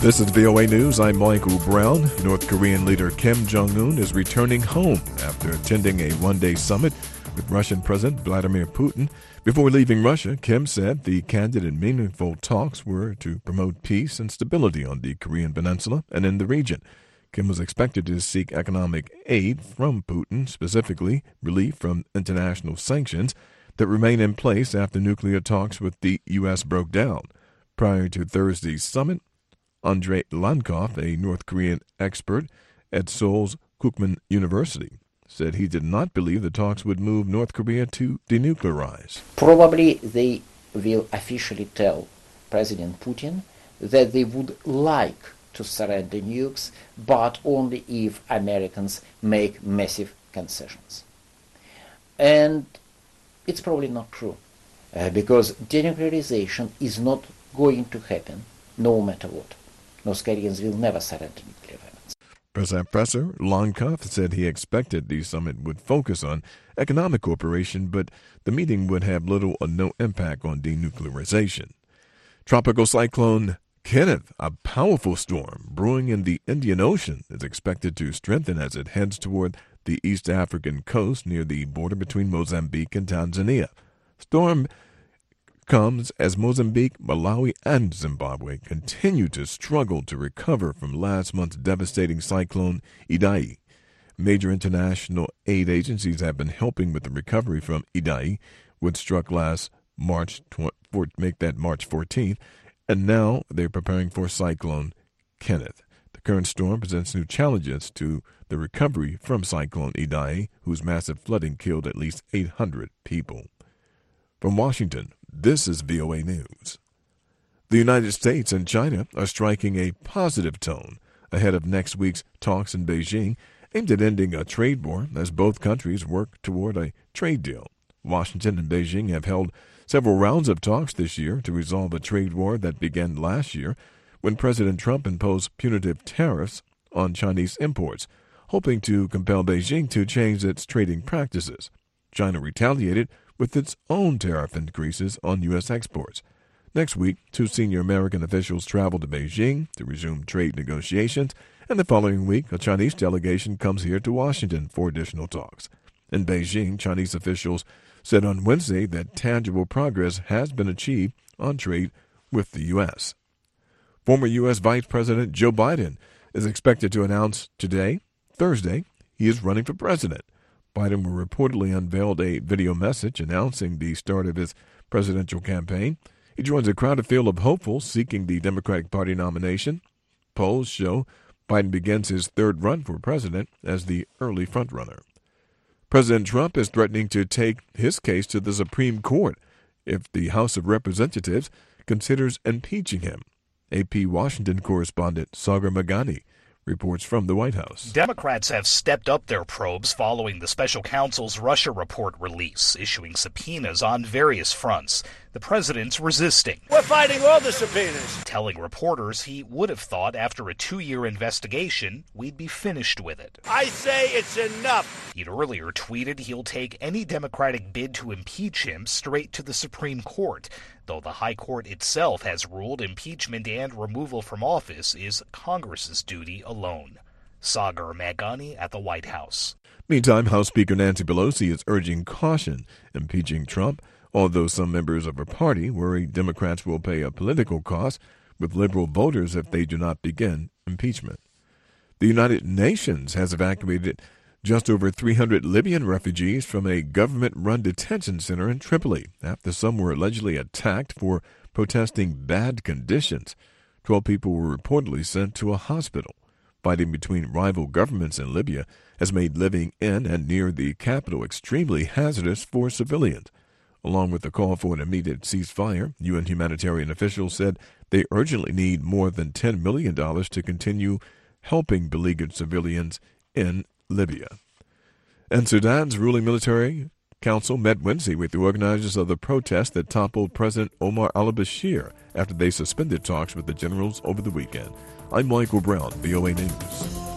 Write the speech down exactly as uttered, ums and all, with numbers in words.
This is V O A News. I'm Michael Brown. North Korean leader Kim Jong-un is returning home after attending a one-day summit with Russian President Vladimir Putin. Before leaving Russia, Kim said the candid and meaningful talks were to promote peace and stability on the Korean peninsula and in the region. Kim was expected to seek economic aid from Putin, specifically relief from international sanctions that remain in place after nuclear talks with the U S broke down. Prior to Thursday's summit, Andrei Lankov, a North Korean expert at Seoul's Kookmin University, said he did not believe the talks would move North Korea to denuclearize. Probably they will officially tell President Putin that they would like to surrender nukes, but only if Americans make massive concessions. And it's probably not true, uh, because denuclearization is not going to happen no matter what. North Koreans will never surrender nuclear weapons. Press Professor Lankov said he expected the summit would focus on economic cooperation, but the meeting would have little or no impact on denuclearization. Tropical cyclone Kenneth, a powerful storm brewing in the Indian Ocean, is expected to strengthen as it heads toward the East African coast near the border between Mozambique and Tanzania. Storm comes as Mozambique, Malawi, and Zimbabwe continue to struggle to recover from last month's devastating cyclone Idai. Major international aid agencies have been helping with the recovery from Idai, which struck last March, make that March fourteenth, and now they're preparing for Cyclone Kenneth. The current storm presents new challenges to the recovery from Cyclone Idai, whose massive flooding killed at least eight hundred people. From Washington, this is V O A News. The United States and China are striking a positive tone ahead of next week's talks in Beijing aimed at ending a trade war as both countries work toward a trade deal. Washington and Beijing have held several rounds of talks this year to resolve a trade war that began last year when President Trump imposed punitive tariffs on Chinese imports, hoping to compel Beijing to change its trading practices. China retaliated with its own tariff increases on U S exports. Next week, two senior American officials travel to Beijing to resume trade negotiations, and the following week, a Chinese delegation comes here to Washington for additional talks. In Beijing, Chinese officials said on Wednesday that tangible progress has been achieved on trade with the U S. Former U S Vice President Joe Biden is expected to announce today, Thursday, he is running for president. Biden will reportedly unveiled a video message announcing the start of his presidential campaign. He joins a crowded field of hopefuls seeking the Democratic Party nomination. Polls show Biden begins his third run for president as the early frontrunner. President Trump is threatening to take his case to the Supreme Court if the House of Representatives considers impeaching him. A P Washington correspondent Sagar Meghani reports from the White House. Democrats have stepped up their probes following the special counsel's Russia report release, issuing subpoenas on various fronts. The president's resisting. We're fighting all the subpoenas. Telling reporters he would have thought after a two-year investigation, we'd be finished with it. I say it's enough. He'd earlier tweeted he'll take any Democratic bid to impeach him straight to the Supreme Court, though the High Court itself has ruled impeachment and removal from office is Congress's duty alone. Sagar Meghani at the White House. Meantime, House Speaker Nancy Pelosi is urging caution impeaching Trump, although some members of her party worry Democrats will pay a political cost with liberal voters if they do not begin impeachment. The United Nations has evacuated just over three hundred Libyan refugees from a government-run detention center in Tripoli after some were allegedly attacked for protesting bad conditions. Twelve people were reportedly sent to a hospital. Fighting between rival governments in Libya has made living in and near the capital extremely hazardous for civilians. Along with the call for an immediate ceasefire, U N humanitarian officials said they urgently need more than ten million dollars to continue helping beleaguered civilians in Libya. And Sudan's ruling military council met Wednesday with the organizers of the protest that toppled President Omar al-Bashir after they suspended talks with the generals over the weekend. I'm Michael Brown, V O A News.